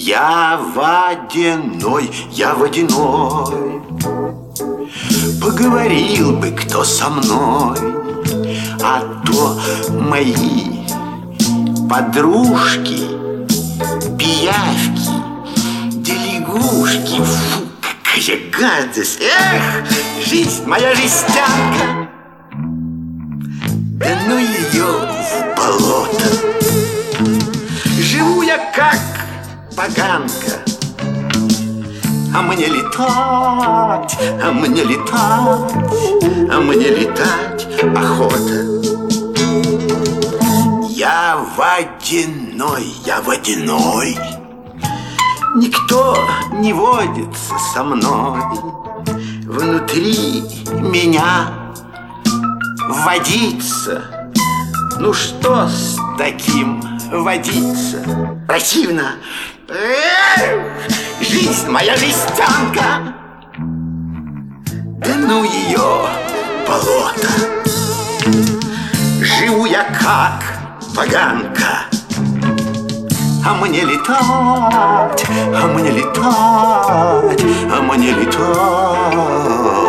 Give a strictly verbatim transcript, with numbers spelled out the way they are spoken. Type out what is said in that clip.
Я водяной, я водяной. Поговорил бы кто со мной, а то мои подружки, пиявки, да лягушки. Фу, какая гадость! Эх, жизнь моя жестянка! Да ну ее в болото! Живу я как поганка, а мне летать, а мне летать, а мне летать охота. Я водяной, я водяной. Никто не водится со мной. Внутри меня водиться. Ну что с таким водиться? Противно. Эх, жизнь моя жестянка. Да ну ее болото. Живу я как поганка, а мне летать, а мне летать, а мне летать.